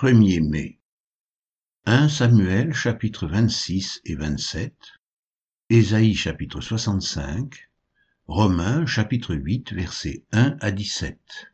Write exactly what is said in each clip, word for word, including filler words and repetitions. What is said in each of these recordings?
premier mai. un Samuel chapitre vingt-six et vingt-sept, Ésaïe chapitre soixante-cinq, Romains chapitre huit versets un à dix-sept.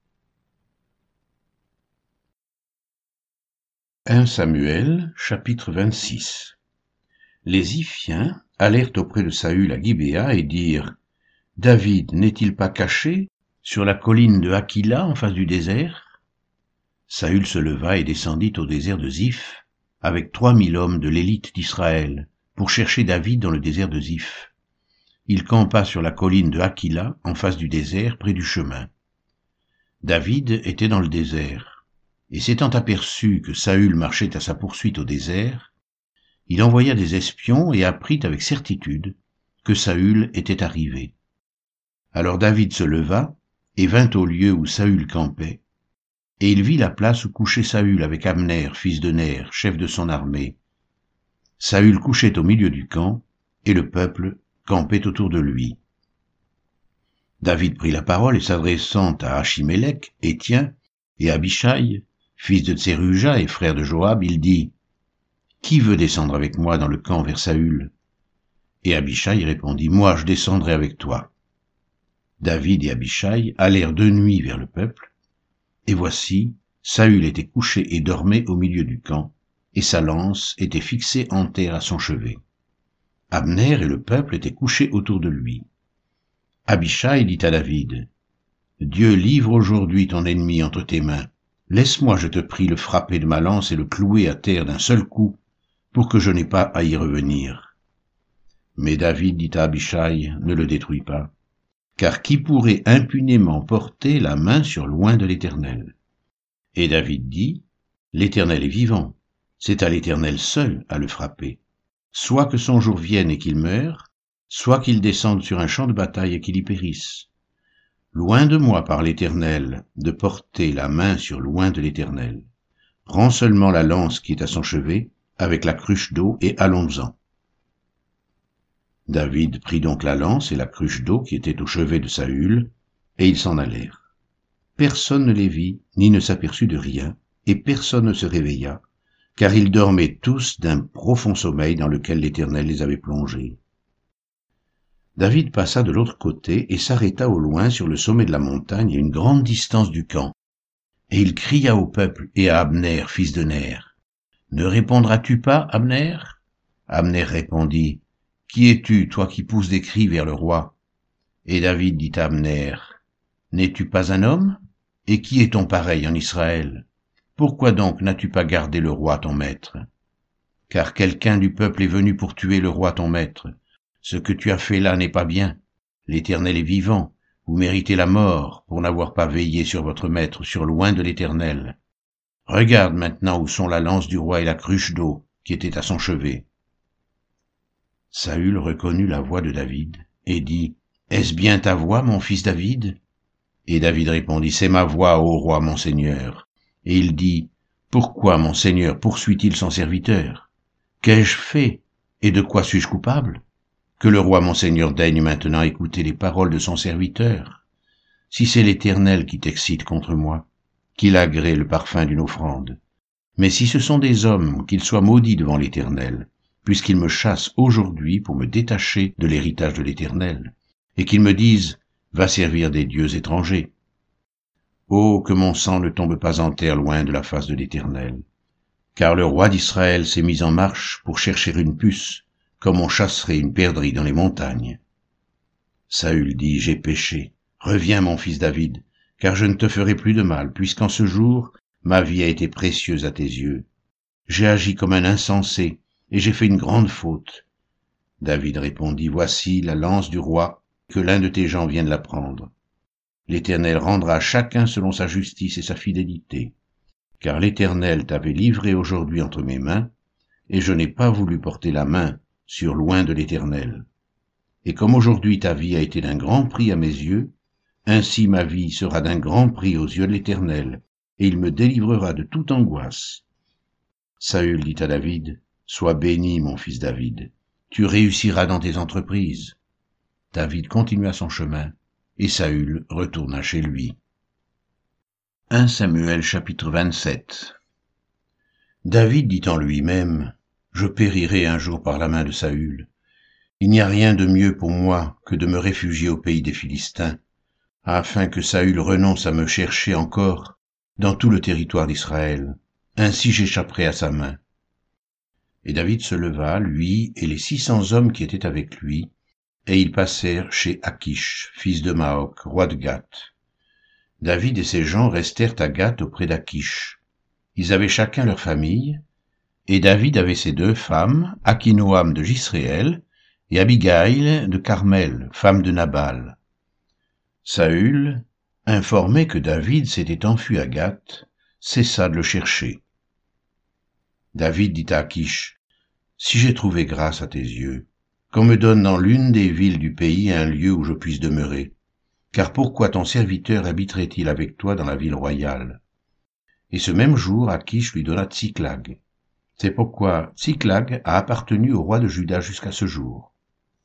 un Samuel chapitre vingt-six. Les Ziphiens allèrent auprès de Saül à Gibéa et dirent: David n'est-il pas caché sur la colline de Hakila en face du désert? Saül se leva et descendit au désert de Ziph avec trois mille hommes de l'élite d'Israël pour chercher David dans le désert de Ziph. Il campa sur la colline de Hakila en face du désert près du chemin. David était dans le désert, et s'étant aperçu que Saül marchait à sa poursuite au désert, il envoya des espions et apprit avec certitude que Saül était arrivé. Alors David se leva et vint au lieu où Saül campait, et il vit la place où couchait Saül avec Abner, fils de Ner, chef de son armée. Saül couchait au milieu du camp, et le peuple campait autour de lui. David prit la parole et s'adressant à Achimélec, Étien, et Abishai, fils de Tseruja et frère de Joab, il dit: Qui veut descendre avec moi dans le camp vers Saül? Et Abishai répondit: Moi, je descendrai avec toi. David et Abishai allèrent de nuit vers le peuple, et voici, Saül était couché et dormait au milieu du camp, et sa lance était fixée en terre à son chevet. Abner et le peuple étaient couchés autour de lui. Abishai dit à David: Dieu livre aujourd'hui ton ennemi entre tes mains. Laisse-moi, je te prie, le frapper de ma lance et le clouer à terre d'un seul coup, pour que je n'aie pas à y revenir. Mais David dit à Abishai: Ne le détruis pas, car qui pourrait impunément porter la main sur loin de l'Éternel? Et David dit: L'Éternel est vivant, c'est à l'Éternel seul à le frapper. Soit que son jour vienne et qu'il meure, soit qu'il descende sur un champ de bataille et qu'il y périsse. Loin de moi par l'Éternel de porter la main sur loin de l'Éternel. Prends seulement la lance qui est à son chevet, avec la cruche d'eau, et allons-en. David prit donc la lance et la cruche d'eau qui était au chevet de Saül, et ils s'en allèrent. Personne ne les vit, ni ne s'aperçut de rien, et personne ne se réveilla, car ils dormaient tous d'un profond sommeil dans lequel l'Éternel les avait plongés. David passa de l'autre côté et s'arrêta au loin sur le sommet de la montagne à une grande distance du camp. Et il cria au peuple et à Abner, fils de Ner: Ne répondras-tu pas, Abner? Abner répondit: Qui es-tu, toi qui pousses des cris vers le roi? Et David dit à Abner: N'es-tu pas un homme? Et qui est ton pareil en Israël? Pourquoi donc n'as-tu pas gardé le roi ton maître? Car quelqu'un du peuple est venu pour tuer le roi ton maître. Ce que tu as fait là n'est pas bien. L'Éternel est vivant. Vous méritez la mort pour n'avoir pas veillé sur votre maître, sur loin de l'Éternel. Regarde maintenant où sont la lance du roi et la cruche d'eau qui était à son chevet. Saül reconnut la voix de David et dit: Est-ce bien ta voix, mon fils David? Et David répondit: C'est ma voix, ô roi, mon seigneur. Et il dit: Pourquoi mon seigneur poursuit-il son serviteur? Qu'ai-je fait, et de quoi suis-je coupable? Que le roi mon seigneur daigne maintenant écouter les paroles de son serviteur. Si c'est l'Éternel qui t'excite contre moi, qu'il agrée le parfum d'une offrande. Mais si ce sont des hommes, qu'ils soient maudits devant l'Éternel, puisqu'ils me chassent aujourd'hui pour me détacher de l'héritage de l'Éternel, et qu'ils me disent: Va servir des dieux étrangers. Oh, que mon sang ne tombe pas en terre loin de la face de l'Éternel. Car le roi d'Israël s'est mis en marche pour chercher une puce, comme on chasserait une perdrix dans les montagnes. Saül dit: J'ai péché. Reviens, mon fils David, car je ne te ferai plus de mal, puisqu'en ce jour, ma vie a été précieuse à tes yeux. J'ai agi comme un insensé, et j'ai fait une grande faute. David répondit: Voici la lance du roi, que l'un de tes gens vienne la prendre. L'Éternel rendra à chacun selon sa justice et sa fidélité. Car l'Éternel t'avait livré aujourd'hui entre mes mains, et je n'ai pas voulu porter la main sur loin de l'Éternel. Et comme aujourd'hui ta vie a été d'un grand prix à mes yeux, ainsi ma vie sera d'un grand prix aux yeux de l'Éternel, et il me délivrera de toute angoisse. Saül dit à David: Sois béni, mon fils David, tu réussiras dans tes entreprises. David continua son chemin, et Saül retourna chez lui. un Samuel chapitre vingt-sept. David dit en lui-même, « Je périrai un jour par la main de Saül. Il n'y a rien de mieux pour moi que de me réfugier au pays des Philistins, afin que Saül renonce à me chercher encore dans tout le territoire d'Israël. Ainsi j'échapperai à sa main. » Et David se leva, lui et les six cents hommes qui étaient avec lui, et ils passèrent chez Achish, fils de Maoc, roi de Gath. David et ses gens restèrent à Gath auprès d'Achish. Ils avaient chacun leur famille, et David avait ses deux femmes, Akinoam de Jisréel et Abigail de Carmel, femme de Nabal. Saül, informé que David s'était enfui à Gath, cessa de le chercher. David dit à Achish, « Si j'ai trouvé grâce à tes yeux, qu'on me donne dans l'une des villes du pays un lieu où je puisse demeurer, car pourquoi ton serviteur habiterait-il avec toi dans la ville royale ?» Et ce même jour, Achish lui donna Tsiklag. C'est pourquoi Tsiklag a appartenu au roi de Juda jusqu'à ce jour.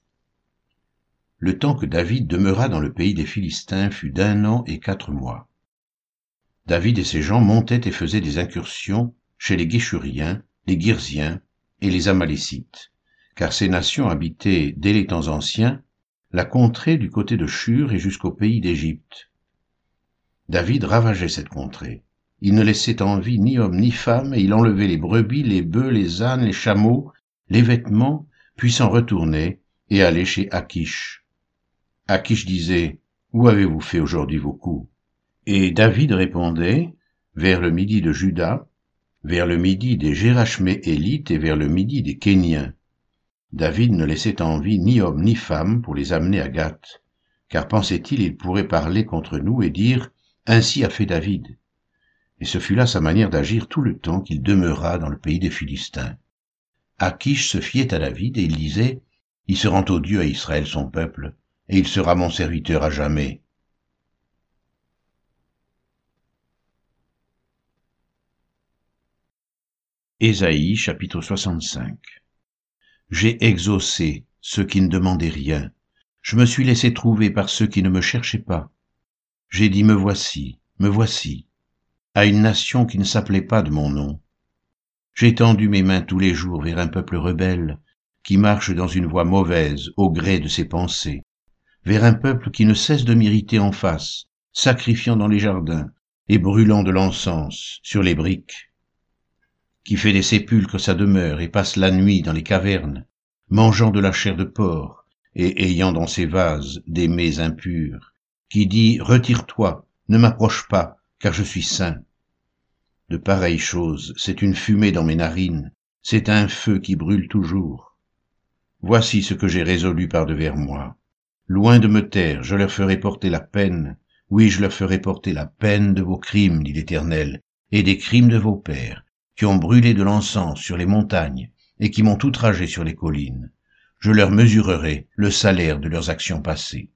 Le temps que David demeura dans le pays des Philistins fut d'un an et quatre mois. David et ses gens montaient et faisaient des incursions chez les Guéchuriens, les Girziens et les Amalécites, car ces nations habitaient dès les temps anciens la contrée du côté de Shur et jusqu'au pays d'Égypte. David ravageait cette contrée. Il ne laissait en vie ni homme ni femme, et il enlevait les brebis, les bœufs, les ânes, les chameaux, les vêtements, puis s'en retournait et allait chez Achish. Achish disait, « Où avez-vous fait aujourd'hui vos coups ?» Et David répondait, « Vers le midi de Juda, vers le midi des Gérachméélites et vers le midi des Kéniens. » David ne laissait en vie ni homme ni femme pour les amener à Gath, car pensait-il, il pourrait parler contre nous et dire, « Ainsi a fait David. » Et ce fut là sa manière d'agir tout le temps qu'il demeura dans le pays des Philistins. Achish se fiait à David et il disait, « Il se rend odieux à Israël son peuple, et il sera mon serviteur à jamais. » Ésaïe chapitre soixante-cinq. J'ai exaucé ceux qui ne demandaient rien. Je me suis laissé trouver par ceux qui ne me cherchaient pas. J'ai dit, me voici, me voici, à une nation qui ne s'appelait pas de mon nom. J'ai tendu mes mains tous les jours vers un peuple rebelle, qui marche dans une voie mauvaise au gré de ses pensées, vers un peuple qui ne cesse de m'irriter en face, sacrifiant dans les jardins et brûlant de l'encens sur les briques, qui fait des sépulcres sa demeure et passe la nuit dans les cavernes, mangeant de la chair de porc et ayant dans ses vases des mets impurs, qui dit « Retire-toi, ne m'approche pas, car je suis saint. » De pareilles choses, c'est une fumée dans mes narines, c'est un feu qui brûle toujours. Voici ce que j'ai résolu par devers moi. Loin de me taire, je leur ferai porter la peine, oui, je leur ferai porter la peine de vos crimes, dit l'Éternel, et des crimes de vos pères, qui ont brûlé de l'encens sur les montagnes et qui m'ont outragé sur les collines. Je leur mesurerai le salaire de leurs actions passées.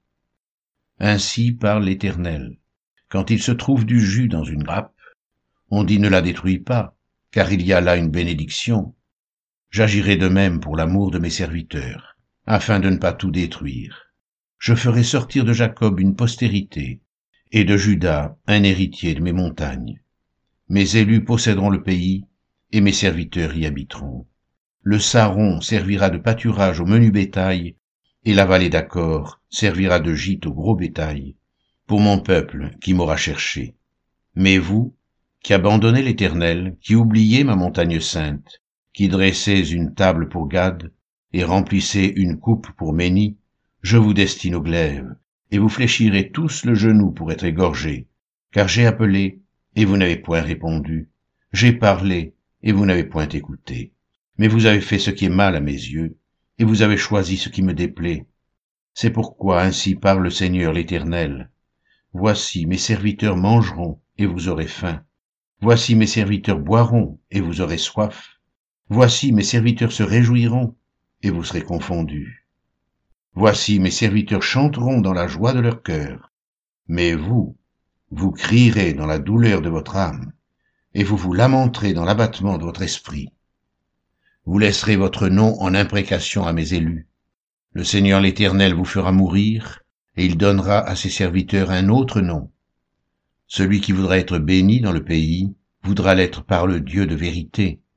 Ainsi parle l'Éternel. Quand il se trouve du jus dans une grappe, on dit ne la détruis pas, car il y a là une bénédiction. J'agirai de même pour l'amour de mes serviteurs, afin de ne pas tout détruire. Je ferai sortir de Jacob une postérité, et de Juda un héritier de mes montagnes. Mes élus posséderont le pays, et mes serviteurs y habiteront. Le Saron servira de pâturage au menu bétail, et la vallée d'Accor servira de gîte au gros bétail, pour mon peuple qui m'aura cherché. Mais vous, qui abandonnez l'Éternel, qui oubliez ma montagne sainte, qui dressez une table pour Gad, et remplissez une coupe pour Méni, je vous destine au glaive, et vous fléchirez tous le genou pour être égorgés, car j'ai appelé, et vous n'avez point répondu, j'ai parlé, et vous n'avez point écouté. Mais vous avez fait ce qui est mal à mes yeux, et vous avez choisi ce qui me déplaît. C'est pourquoi ainsi parle le Seigneur l'Éternel. Voici mes serviteurs mangeront, et vous aurez faim. Voici mes serviteurs boiront, et vous aurez soif. Voici mes serviteurs se réjouiront, et vous serez confondus. Voici mes serviteurs chanteront dans la joie de leur cœur. Mais vous, vous crierez dans la douleur de votre âme, et vous vous lamenterez dans l'abattement de votre esprit. Vous laisserez votre nom en imprécation à mes élus. Le Seigneur l'Éternel vous fera mourir, et il donnera à ses serviteurs un autre nom. Celui qui voudra être béni dans le pays voudra l'être par le Dieu de vérité,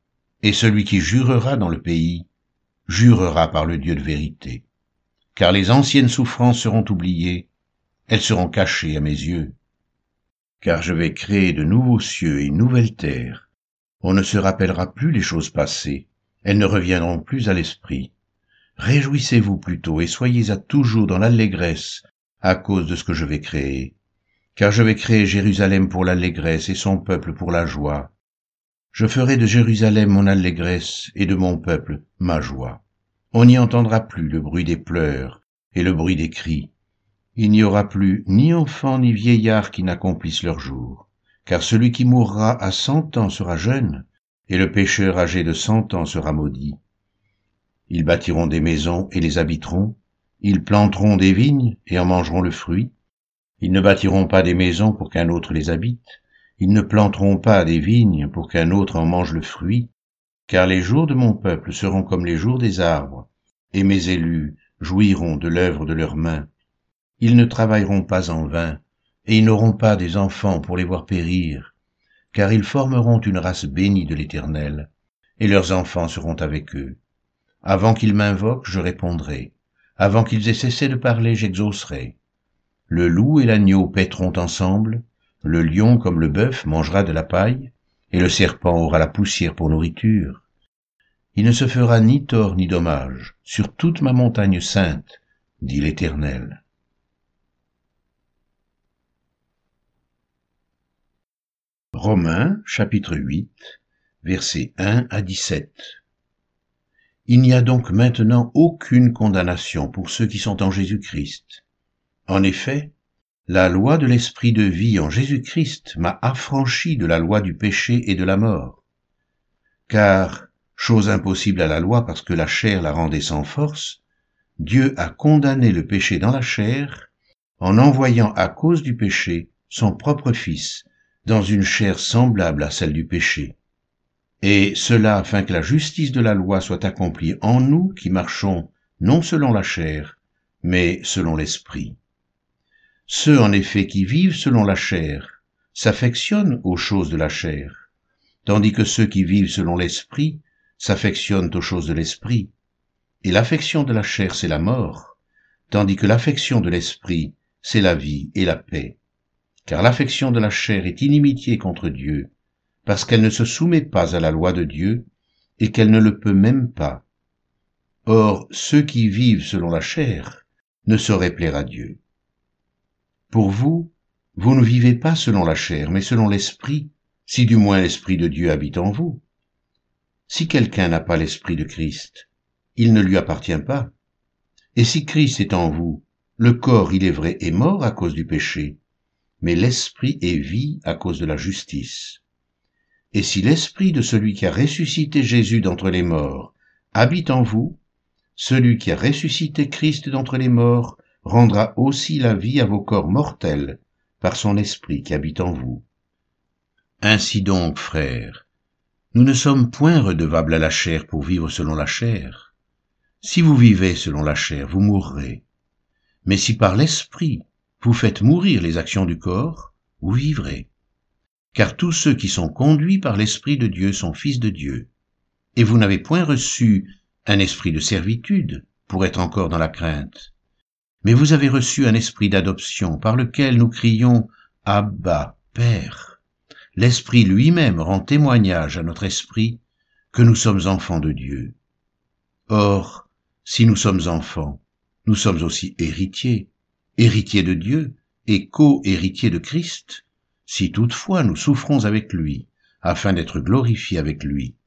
Et celui qui jurera dans le pays, jurera par le Dieu de vérité. Car les anciennes souffrances seront oubliées, elles seront cachées à mes yeux. Car je vais créer de nouveaux cieux et une nouvelle terre. On ne se rappellera plus les choses passées, elles ne reviendront plus à l'esprit. Réjouissez-vous plutôt et soyez à toujours dans l'allégresse à cause de ce que je vais créer. Car je vais créer Jérusalem pour l'allégresse et son peuple pour la joie. Je ferai de Jérusalem mon allégresse et de mon peuple ma joie. On n'y entendra plus le bruit des pleurs et le bruit des cris. Il n'y aura plus ni enfants ni vieillards qui n'accomplissent leur jour. Car celui qui mourra à cent ans sera jeune, et le pécheur âgé de cent ans sera maudit. Ils bâtiront des maisons et les habiteront, ils planteront des vignes et en mangeront le fruit. Ils ne bâtiront pas des maisons pour qu'un autre les habite, ils ne planteront pas des vignes pour qu'un autre en mange le fruit, car les jours de mon peuple seront comme les jours des arbres, et mes élus jouiront de l'œuvre de leurs mains. Ils ne travailleront pas en vain, et ils n'auront pas des enfants pour les voir périr, car ils formeront une race bénie de l'Éternel, et leurs enfants seront avec eux. Avant qu'ils m'invoquent, je répondrai. Avant qu'ils aient cessé de parler, j'exaucerai. Le loup et l'agneau paîtront ensemble, le lion comme le bœuf mangera de la paille, et le serpent aura la poussière pour nourriture. Il ne se fera ni tort ni dommage sur toute ma montagne sainte, dit l'Éternel. Romains, chapitre huit, versets un à dix-sept. Il n'y a donc maintenant aucune condamnation pour ceux qui sont en Jésus-Christ. En effet, la loi de l'esprit de vie en Jésus-Christ m'a affranchi de la loi du péché et de la mort. Car, chose impossible à la loi parce que la chair la rendait sans force, Dieu a condamné le péché dans la chair en envoyant à cause du péché son propre Fils dans une chair semblable à celle du péché. Et cela afin que la justice de la loi soit accomplie en nous qui marchons non selon la chair, mais selon l'esprit. Ceux en effet qui vivent selon la chair s'affectionnent aux choses de la chair, tandis que ceux qui vivent selon l'esprit s'affectionnent aux choses de l'esprit. Et l'affection de la chair c'est la mort, tandis que l'affection de l'esprit c'est la vie et la paix. Car l'affection de la chair est inimitié contre Dieu, parce qu'elle ne se soumet pas à la loi de Dieu et qu'elle ne le peut même pas. Or, ceux qui vivent selon la chair ne sauraient plaire à Dieu. Pour vous, vous ne vivez pas selon la chair, mais selon l'esprit, si du moins l'esprit de Dieu habite en vous. Si quelqu'un n'a pas l'esprit de Christ, il ne lui appartient pas. Et si Christ est en vous, le corps, il est vrai, est mort à cause du péché, mais l'esprit est vie à cause de la justice. Et si l'esprit de celui qui a ressuscité Jésus d'entre les morts habite en vous, celui qui a ressuscité Christ d'entre les morts rendra aussi la vie à vos corps mortels par son esprit qui habite en vous. Ainsi donc, frères, nous ne sommes point redevables à la chair pour vivre selon la chair. Si vous vivez selon la chair, vous mourrez. Mais si par l'esprit vous faites mourir les actions du corps, vous vivrez. Car tous ceux qui sont conduits par l'Esprit de Dieu sont fils de Dieu. Et vous n'avez point reçu un esprit de servitude pour être encore dans la crainte. Mais vous avez reçu un esprit d'adoption par lequel nous crions « Abba, Père ». L'Esprit lui-même rend témoignage à notre esprit que nous sommes enfants de Dieu. Or, si nous sommes enfants, nous sommes aussi héritiers, héritiers de Dieu et co-héritiers de Christ, si toutefois nous souffrons avec lui, afin d'être glorifiés avec lui.